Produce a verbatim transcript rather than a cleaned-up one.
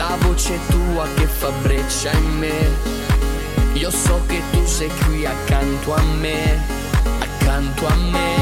la voce tua che fa breccia in me. Io so che tu sei qui accanto a me, accanto a me.